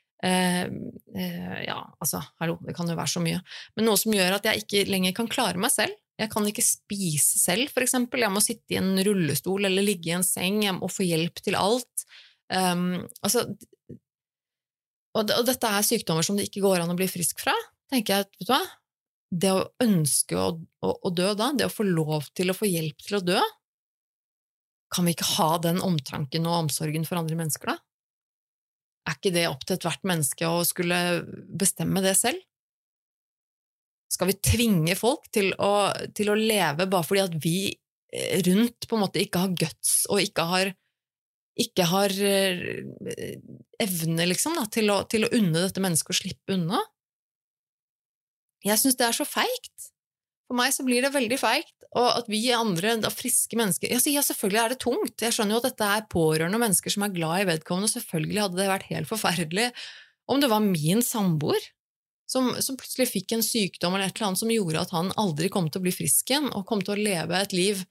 ja, altså, hallo, det kan jo være så mye, men noe som gjør at jeg ikke lenger kan klare meg selv. Jeg kan ikke spise selv, for eksempel. Jeg må sitte i en rullestol eller ligge i en seng, jeg må få hjelp til alt. Altså, og dette sykdommer som det ikke går an å bli frisk fra, tenker jeg at, vet du hva, det å ønske å dø da, det å få lov til å få hjelp til å dø, kan vi ikke ha den omtanken og omsorgen for andre mennesker da? Ikke det opp til et hvert menneske å skulle bestemme det selv? Skal vi tvinge folk til å leve bare fordi at vi rundt på en måte ikke har guts og ikke har evne liksom, da, til å unne dette mennesket å slippe unna? Jeg synes det så feigt. For meg så blir det veldig feigt, og at vi andre, da friske mennesker, ja, selvfølgelig det tungt. Jeg skjønner jo at dette pårørende mennesker som glad i vedkommende, og selvfølgelig hadde det vært helt forferdelig om det var min samboer som plutselig fikk en sykdom eller et eller annet som gjorde at han aldri kom til å bli frisk igjen, og kom til å leve et liv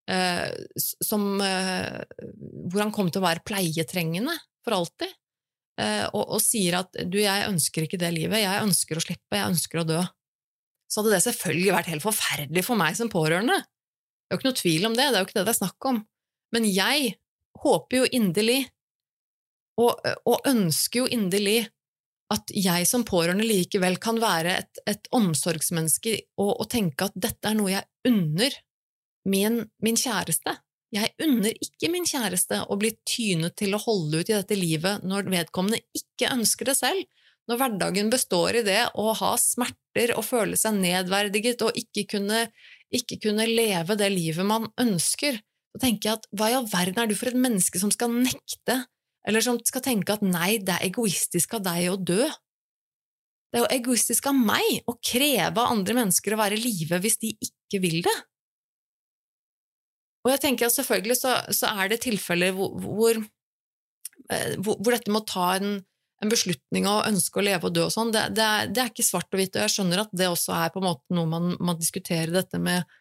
hvor han kom til å være pleietrengende for alltid, og sier at du, jeg ønsker ikke det livet, jeg ønsker å slippe, jeg ønsker å dø. Så hadde det selvfølgelig vært helt forferdelig for meg som pårørende. Det jo ikke noe tvil om det, det jo ikke det det snakk om. Men jeg håper jo inderlig, og ønsker jo inderlig, at jeg som pårørende likevel kan være et omsorgsmenneske og tenke at dette noe jeg unner min kjæreste. Jeg unner ikke min kjæreste å bli tynet til å holde ut i dette livet når vedkommende ikke ønsker det selv. Når hverdagen består i det å ha smerter og føle seg nedverdiget og ikke kunne leve det livet man ønsker, så tenker jeg at hva i all verden du for et menneske som skal nekte, eller som skal tenke at nei, det egoistisk av deg å dø. Det jo egoistisk av meg å kreve av andre mennesker å være i live hvis de ikke vil det. Og jeg tenker at selvfølgelig så det tilfeller hvor dette må ta en beslutning og ønske å leve og dø og sånn, det ikke svart og hvitt, og jeg skjønner at det også på en måte noe man diskuterer dette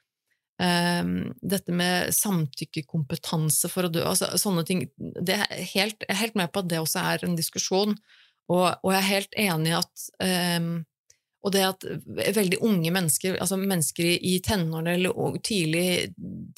med samtykkekompetanse for å dø, altså sånne ting, jeg helt med på at det også en diskusjon, og jeg helt enig i at og det at veldig unge mennesker, altså mennesker i tenårene eller tidlig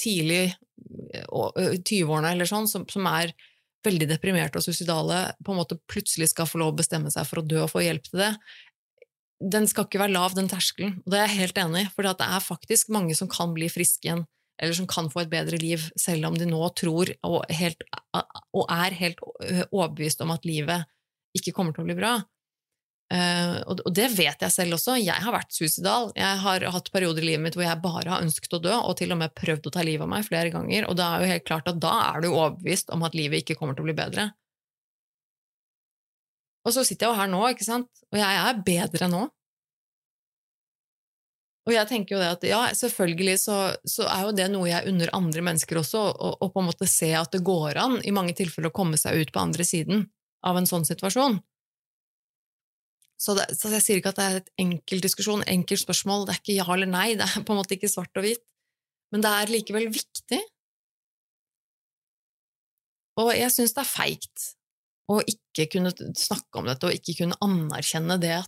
20-årene eller sånn, som veldig deprimerte og suicidale, på en måte plutselig skal få lov å bestemme seg for å dø og få hjelp til det, den skal ikke være lav, den terskelen, og det jeg helt enig i, for det faktisk mange som kan bli friske igjen, eller som kan få et bedre liv, selv om de nå tror og helt overbevist om at livet ikke kommer til å bli bra. Og det vet jeg selv også. Jeg har vært suicidal. Jeg har hatt perioder i livet mitt hvor jeg bare har ønsket å dø, og til og med prøvd å ta livet av meg flere ganger, og det jo helt klart at da du overbevist om at livet ikke kommer til å bli bedre. Og så sitter jeg jo her nå, ikke sant? Og jeg bedre nå. Og jeg tenker jo det at ja, selvfølgelig så jo det noe jeg unner andre mennesker også, og på en måte se at det går an i mange tilfeller å komme seg ut på andre siden av en sånn situasjon. Så jeg sier ikke at det et enkel diskusjon, enkelt spørsmål, det ikke ja eller nei, det på en måte ikke svart og hvitt, men det likevel viktig. Og jeg synes det feigt å ikke kunne snakke om dette, og ikke kunne anerkjenne det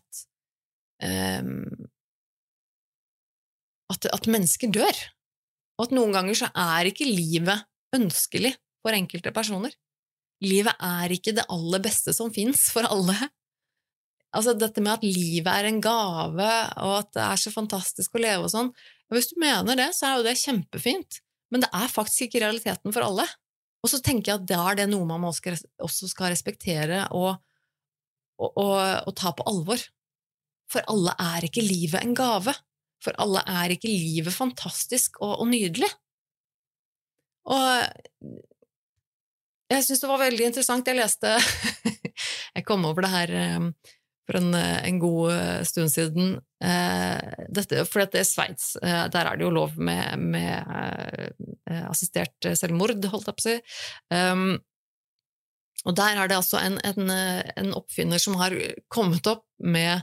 at mennesker dør, og at noen ganger så ikke livet ønskelig for enkelte personer. Livet ikke det aller beste som finnes for alle. Altså dette med at livet en gave, og at det så fantastisk å leve og sånn, hvis du mener det, så jo det kjempefint, men det faktisk ikke realiteten for alle. Og så tenker jeg at da det noe man også skal respektere og ta på alvor. For alle ikke livet en gave. For alle ikke livet fantastisk og nydelig. Og jeg synes det var veldig interessant. Jeg leste, jeg kom over det her for en god stund siden. For det Sveits, der det jo lov med assistert selvmord, holdt jeg på å si. Og der det altså en oppfinner som har kommet opp med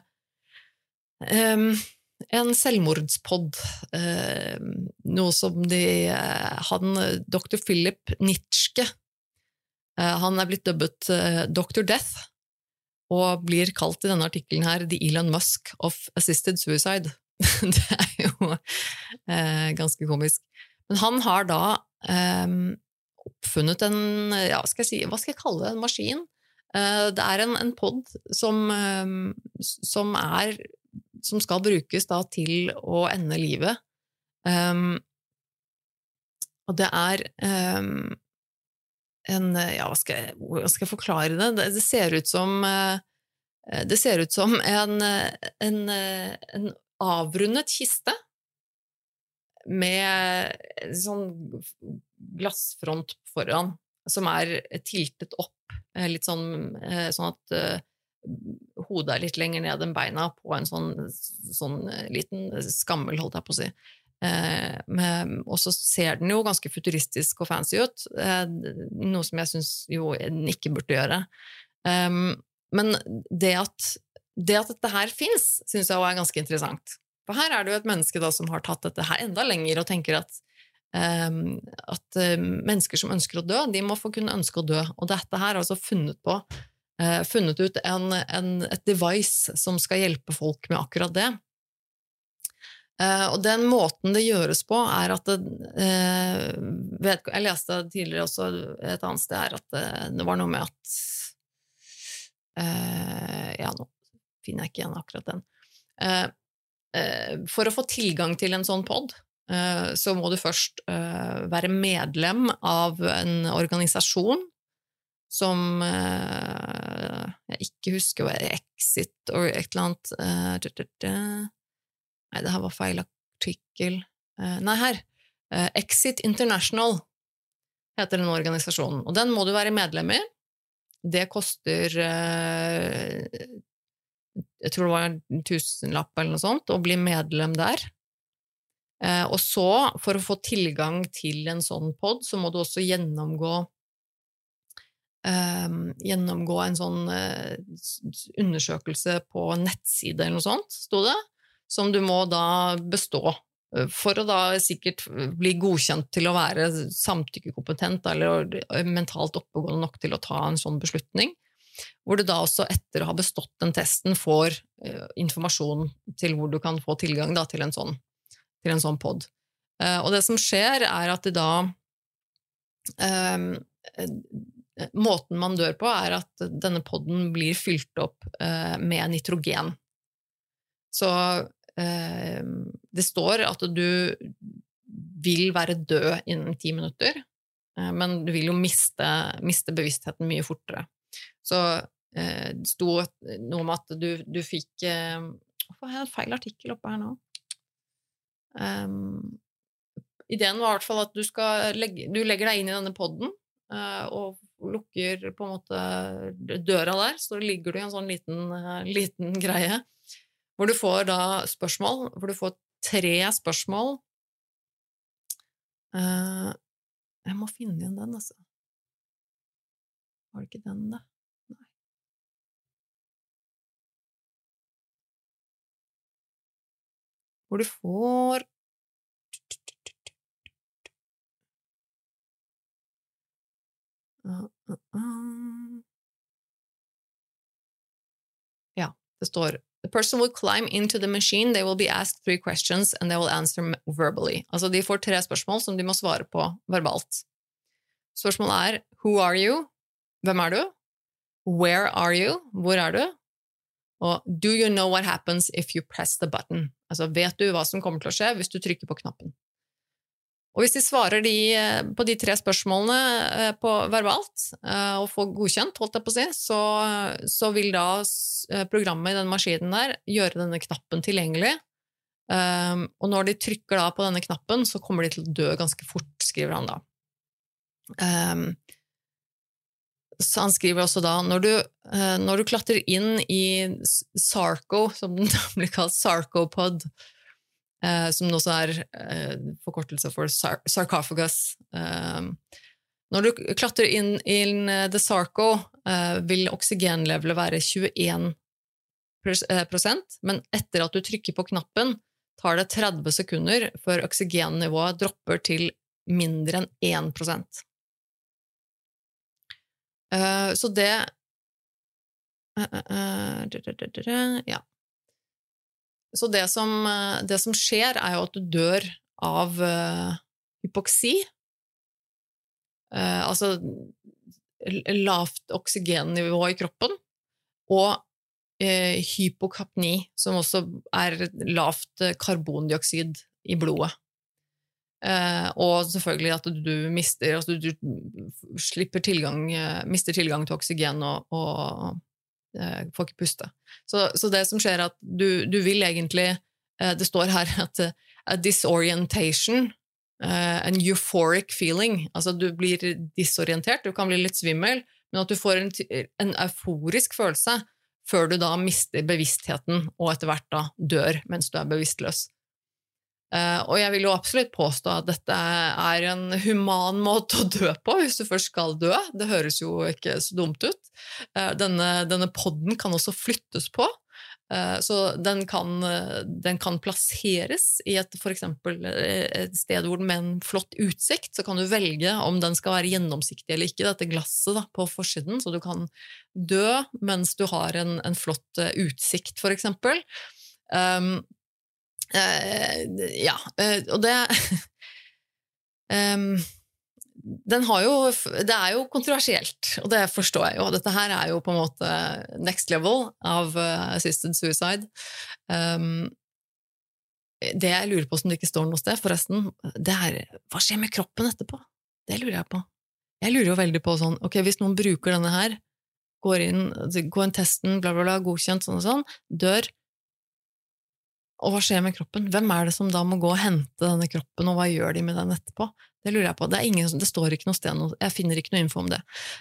en selvmordspodd, noe som Dr. Philip Nitschke, han blitt dubbet Dr. Death, og blir kalt i denne artikkelen her The Elon Musk of Assisted Suicide. Det jo ganske komisk. Men han har da oppfunnet hva skal jeg kalle det, en maskin. Det en podd som skal brukes da til å ende livet. Og det hva skal jeg forklare det? Det ser ut som en avrundet kiste med sånn glassfront foran, som tiltet opp, litt sånn at hodet litt lenger ned enn beina på en sånn liten skammel, holdt jeg på å si. Og så ser den jo ganske futuristisk og fancy ut, noe som jeg synes jo den ikke burde gjøre. Men det at dette her finnes, synes jeg også ganske interessant. For her det jo et menneske da som har tatt dette her enda lenger og tenker at mennesker som ønsker å dø, de må få kunne ønske å dø. Og dette her altså funnet ut et device som skal hjelpe folk med akkurat det. Og den måten det gjøres på at jeg leste tidligere også et annet sted her, at det var noe med at nå finner jeg ikke igjen akkurat den. For å få tilgang til en sånn podd, så må du først være medlem av en organisasjon som jeg ikke husker hva Exit og et eller annet. Nei, det her var feil artikkel. Exit International heter den organisasjonen, og den må du være medlem i. Det koster jeg tror det var 1000-lapp eller noe sånt, å bli medlem der. Og så, for å få tilgang til en sånn podd, så må du også gjennomgå en sånn undersøkelse på nettside eller noe sånt, stod det, som du må da bestå, for å da sikkert bli godkjent til å være samtykkekompetent eller mentalt oppegående nok til å ta en sånn beslutning, hvor du da også etter å ha bestått den testen får informasjon til hvor du kan få tilgang da, til en sånn podd. Og det som skjer at det da måten man dør på at denne podden blir fylt opp med nitrogen. Så det står at du vil være død innen 10 minutter, men du vil jo miste bevisstheten mye fortere. Så det stod noe om at du fikk hvorfor har jeg en feil artikkel oppe her nå? Ideen var i hvert fall at du legger deg inn i denne podden og lukker på en måte døra der, så ligger du i en sånn liten greie hvor du får da spørsmål, hvor du får 3 spørsmål. Jeg må finne igjen den, altså. Var det ikke den da? Nei. Hvor du får Ja, det står The person will climb into the machine, they will be asked 3 questions and they will answer verbally. Altså de får 3 spørsmål som de må svare på verbalt. Spørsmålet who are you? Hvem du? Where are you? Hvor du? Og do you know what happens if you press the button? Altså vet du hva som kommer til å skje hvis du trykker på knappen? Og hvis de svarer på de 3 spørsmålene på verbalt og får godkjent, holdt jeg på å si, så vil da programmet i den maskinen der gjøre denne knappen tilgjengelig. Og når de trykker da på denne knappen, så kommer de til å dø ganske fort, skriver han da. så han skriver også da, når du klatrer inn i Sarco, som den blir kalt Sarcopod, som også forkortelse for sarcophagus. Når du klatrer inn i The Sarco, vil oksygenlevelet være 21%, men etter at du trykker på knappen, tar det 30 sekunder før oksygennivået dropper til mindre enn 1%. Så det ja. Så det som skjer jo at du dør av hypoksi, altså lavt oksygennivå i kroppen, og hypokapni, som også lavt karbondioksid i blodet. Og selvfølgelig at du mister tilgang til oksygen og får ikke puste. Så det som skjer at du vil egentlig, det står her at a disorientation, en euphoric feeling, altså du blir disorientert, du kan bli litt svimmel, men at du får en euforisk følelse før du da mister bevisstheten og etter hvert da dør mens du bevisstløs. Og jeg vil jo absolutt påstå at dette en human måte å dø på hvis du først skal dø. Det høres jo ikke så dumt ut. Denne podden kan også flyttes på, så den kan plasseres i for eksempel et sted hvor med en flott utsikt, så kan du velge om den skal være gjennomsiktig eller ikke, dette glasset da, på forsiden, så du kan dø mens du har en flott utsikt, for eksempel. Ja, og det det jo kontroversielt, og det forstår jeg jo. Dette her jo på en måte next level av assisted suicide. Det jeg lurer på som det ikke står noe sted, forresten, det hva skjer med kroppen etterpå? Det lurer jeg på. Jeg lurer jo veldig på sånn, ok, hvis noen bruker denne her, går inn testen, bla bla bla, godkjent, sånn og sånn, dør, og hva skjer med kroppen? Hvem det som da må gå og hente denne kroppen, og hva gjør de med den etterpå? Det lurer jeg på. Det står ikke noe sted, jeg finner ikke noe info om det.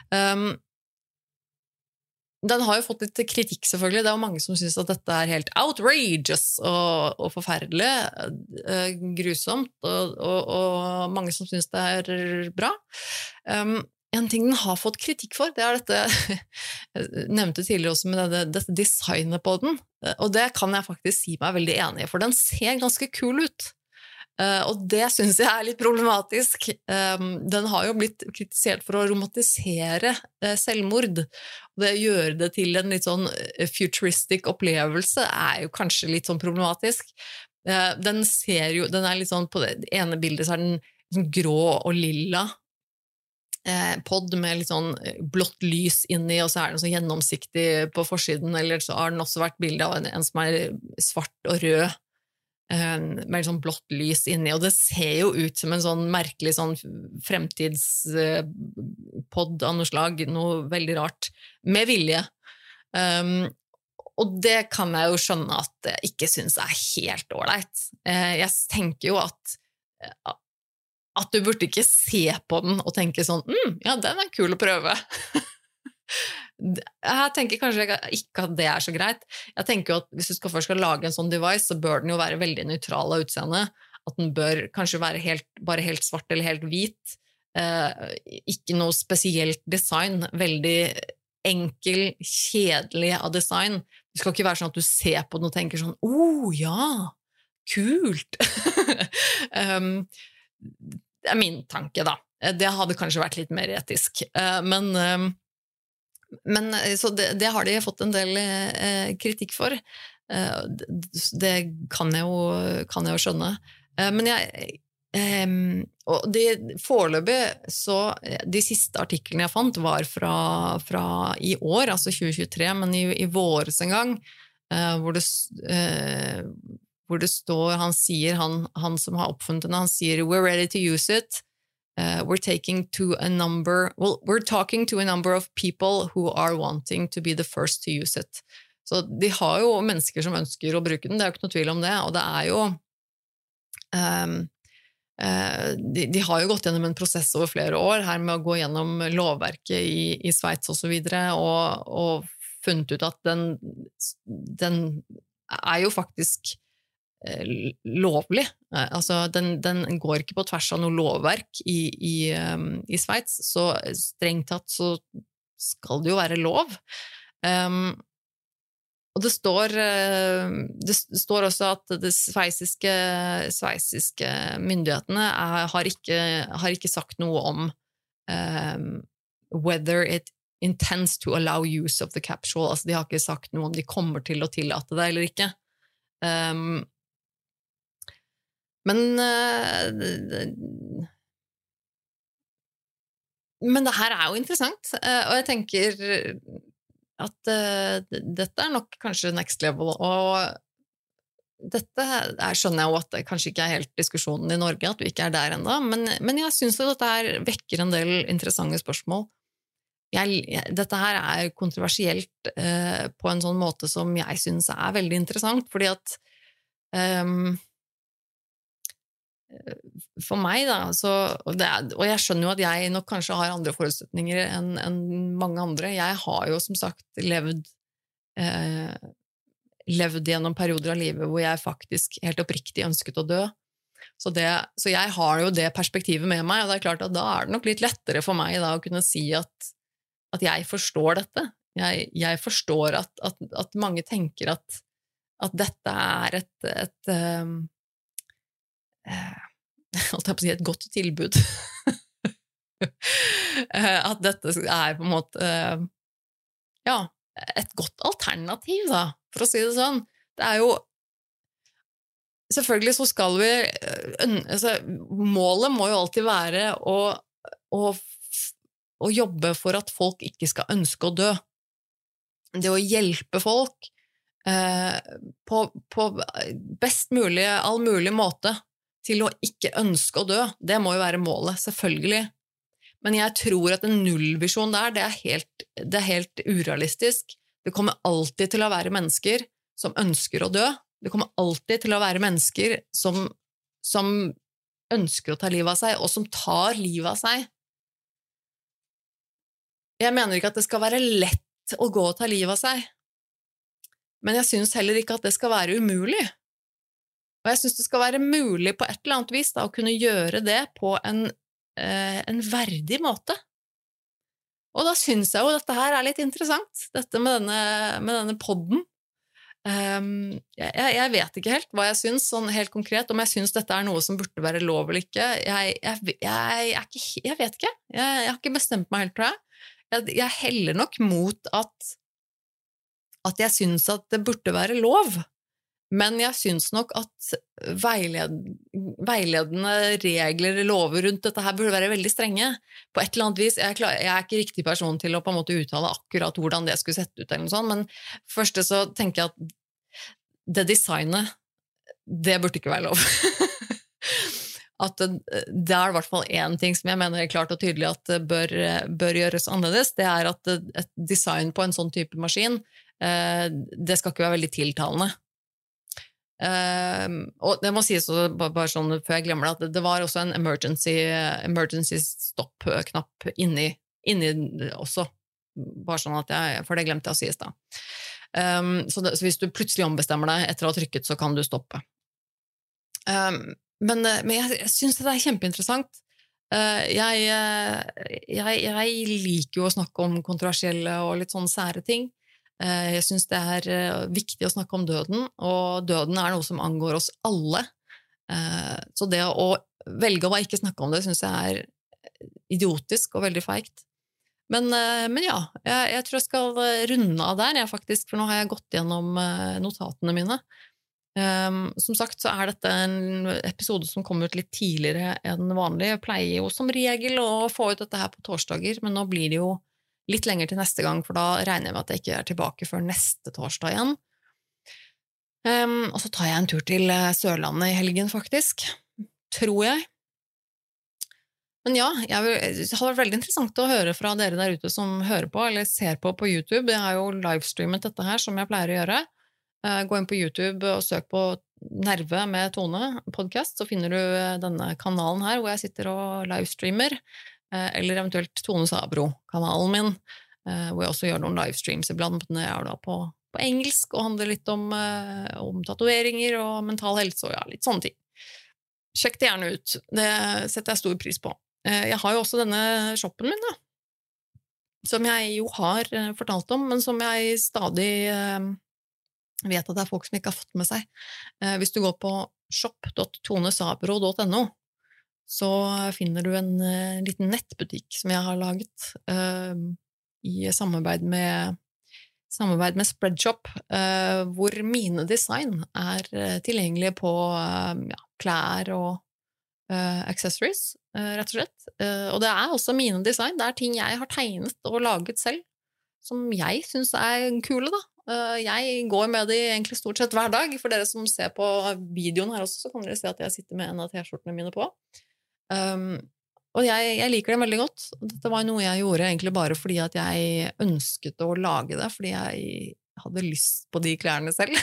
Den har jo fått litt kritikk, selvfølgelig. Det jo mange som synes at dette helt outrageous og forferdelig, grusomt, og mange som synes det bra. En ting den har fått kritikk for, det dette, jeg nevnte tidligere også med dette designet på den, og det kan jeg faktisk si meg veldig enig i, for den ser ganske kul ut. Og det synes jeg litt problematisk. Den har jo blitt kritisert for å romantisere selvmord, og det gjør det til en litt sånn futuristic opplevelse jo kanskje litt sånn problematisk. Den litt sånn, på det ene bildet så den sånn grå og lilla, podd med litt sånn blått lys inni, og så den så gjennomsiktig på forsiden, eller så har den også vært bildet av en som svart og rød, med litt sånn blått lys inni, og det ser jo ut som en sånn merkelig sånn fremtidspodd av noe slag, noe veldig rart, med vilje. Og det kan jeg jo skjønne at jeg ikke synes helt ordentlig. Jeg tenker jo at du burde ikke se på den og tenke sånn, ja, den kul å prøve. Jeg tenker kanskje ikke at det så greit. Jeg tenker jo at hvis du først skal lage en sånn device, så bør den jo være veldig neutral av utseende. At den bør kanskje være bare helt svart eller helt hvit. Ikke noe spesielt design. Veldig enkel, kjedelig av design. Det skal ikke være sånn at du ser på den og tenker sånn, ja, kult! Det min tanke da. Det hadde kanskje vært litt mer etisk. Men så det har de fått en del kritikk for. Det kan jeg jo skjønne. Men og foreløpig så de siste artiklene jeg fant var fra i år, altså 2023, men i våres en gang, hvor det står, han som har oppfunnet den, han sier, we're ready to use it, we're talking to a number of people who are wanting to be the first to use it. Så de har jo mennesker som ønsker å bruke den, det jo ikke noe tvil om det, og det jo de har jo gått gjennom en prosess over flere år her med å gå gjennom lovverket i Sveits og så videre, og funnet ut at den jo faktisk lovlig. Altså, den går ikke på tvers av noe lovverk i Sveits, så strengt tatt så skal det jo være lov. Og det står også at de sveisiske myndighetene har ikke sagt noe om whether it intends to allow use of the capsule. Altså, de har ikke sagt noe om de kommer til å tillate det eller ikke. Men det her jo interessant, og jeg tenker at dette nok kanskje next level, og dette skjønner jeg jo at det kanskje ikke helt diskusjonen i Norge, at vi ikke der enda, men jeg synes at dette her vekker en del interessante spørsmål. Dette her kontroversielt på en sånn måte som jeg synes veldig interessant, fordi at for meg da, og jeg skjønner jo at jeg nok kanskje har andre forutsetninger enn mange andre. Jeg har jo som sagt levd gjennom perioder av livet hvor jeg faktisk helt oppriktig ønsket å dø. Så jeg har jo det perspektivet med meg, og det klart at da det nok litt lettere for meg da å kunne si at jeg forstår dette. Jeg forstår at mange tenker at dette holdt jeg på å si et godt tilbud. At dette på en måte et godt alternativ da, for å si det sånn. Det jo selvfølgelig så skal vi altså, målet må jo alltid være å jobbe for at folk ikke skal ønske å dø. Det å hjelpe folk på best mulig, all mulig måte til å ikke ønske å dø, det må jo være målet, selvfølgelig. Men jeg tror at en nullvisjon det helt urealistisk. Det kommer alltid til å være mennesker som ønsker å dø. Det kommer alltid til å være mennesker som ønsker å ta livet av seg, og som tar livet av seg. Jeg mener ikke at det skal være lett å gå og ta livet av seg, men jeg synes heller ikke at det skal være umulig. Og jeg synes det skal være mulig på et eller annet vis da, å kunne gjøre det på en verdig måte. Og da synes jeg jo dette her litt interessant, dette med denne podden. Jeg vet ikke helt hva jeg synes, sånn helt konkret, om jeg synes dette noe som burde være lov eller ikke. Jeg vet ikke. Jeg har ikke bestemt meg helt, tror jeg. Jeg heller nok mot at jeg synes at det burde være lov. Men jeg synes nok at veiledende regler, lover rundt dette her burde være veldig strenge. På et eller annet vis, jeg ikke riktig person til å på en måte uttale akkurat hvordan det skulle sett ut eller noe sånt, men først så tenker jeg at det designet, det burde ikke være lov. At det i hvert fall en ting som jeg mener klart og tydelig at bør gjøres annerledes, det at et design på en sånn type maskin, det skal ikke være veldig tiltalende. Og det må sies bare sånn før jeg glemmer det, at det var også en emergency stop-knapp inni også, bare sånn at for det glemte jeg å sies da. Så hvis du plutselig ombestemmer deg etter å ha trykket, så kan du stoppe. Men jeg synes det kjempeinteressant. Jeg liker jo å snakke om kontroversielle og litt sånn sære ting. Jeg synes det viktig å snakke om døden, og døden noe som angår oss alle. Så det å velge å ikke snakke om det synes jeg idiotisk og veldig feigt. Men ja, jeg tror jeg skal runde av der, faktisk, for nå har jeg gått gjennom notatene mine. Som sagt så dette en episode som kom ut litt tidligere enn vanlig. Jeg pleier jo som regel å få ut dette her på torsdager, men nå blir det jo litt lenger til neste gang, for da regner jeg med at jeg ikke tilbake før neste torsdag igjen. Og så tar jeg en tur til Sørlandet i helgen, faktisk. Tror jeg. Men ja, det har vært veldig interessant å høre fra dere der ute som hører på, eller ser på YouTube. Jeg har jo livestreamet dette her, som jeg pleier å gjøre. Gå inn på YouTube og søk på Nerve med Tone podcast, så finner du denne kanalen her, hvor jeg sitter og livestreamer, eller eventuelt Tone Sabro-kanalen min, hvor jeg også gjør noen livestreams iblant når jeg da på engelsk, og handler litt om tatoveringer og mental helse, og ja, litt sånne ting. Sjekk det gjerne ut, det setter jeg stor pris på. Jeg har jo også denne shoppen min da, som jeg jo har fortalt om, men som jeg stadig vet at det folk som ikke har fått med seg. Hvis du går på shop.tonesabro.no, så finner du en liten nettbutikk som jeg har laget i samarbeid med Spreadshop, hvor mine design tilgjengelige på klær og accessories, rett og slett. Og det også mine design, det ting jeg har tegnet og laget selv, som jeg synes kule da. Jeg går med de egentlig stort sett hver dag. For dere som ser på videoen her også, så kan dere se at jeg sitter med en av t-skjortene mine på. Og jeg liker dem veldig godt. Dette var noe jeg gjorde egentlig bare fordi at jeg ønsket å lage det, fordi jeg hadde lyst på de klærne selv.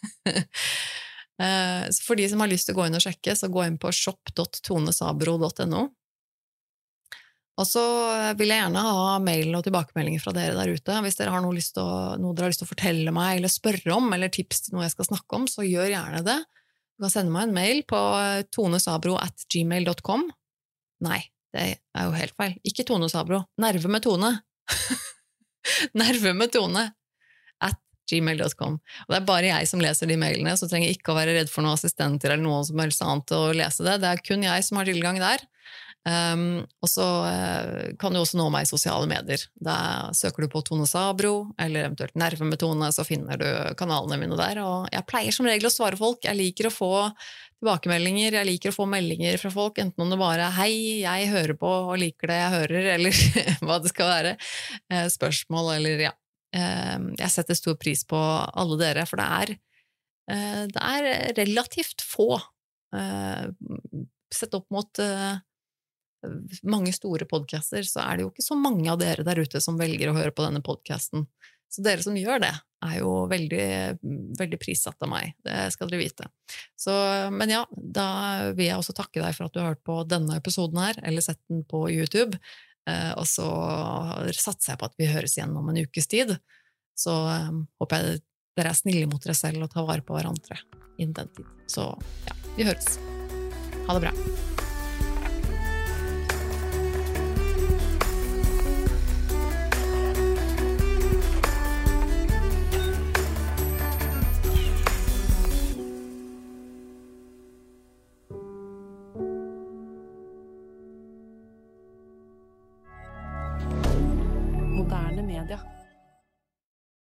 Så for de som har lyst til å gå inn og sjekke, så gå inn på shop.tonesabro.no. Og så vil jeg gjerne ha mail og tilbakemeldinger fra dere der ute. Hvis dere har noe dere har lyst til å fortelle meg, eller spørre om, eller tips til noe jeg skal snakke om, så gjør gjerne det. Du kan sende meg en mail på tonesabro@gmail.com. Nei, det jo helt feil. Ikke Tonesabro. Nerve med Tone. Nerve med Tone @gmail.com. Og det bare jeg som leser de mailene, så trenger jeg ikke å være redd for noen assistenter eller noe som helst annet å lese det. Det kun jeg som har tilgang der. Og så kan du også nå meg i sosiale medier. Da søker du på Tone Sabro, eller eventuelt Nerve med Tone, så finner du kanalene mine der. Og jeg pleier som regel å svare folk. Jeg liker å få tilbakemeldinger, jeg liker å få meldinger fra folk, enten om det bare hei, jeg hører på og liker det jeg hører, eller hva det skal være. Spørsmål, eller ja. Jeg setter stor pris på alle dere, for det relativt få sett opp mot mange store podcaster, så det jo ikke så mange av dere der ute som velger å høre på denne podcasten. Så dere som gjør det, jo veldig, veldig prissatt av meg. Det skal dere vite. Så, men ja, da vil jeg også takke deg for at du har hørt på denne episoden her, eller sett den på YouTube. Og så satser jeg på at vi høres igjen om en ukes tid. Så håper jeg dere snille mot dere selv og tar vare på hverandre innen den tid. Så ja, vi høres. Ha det bra. Moderne media.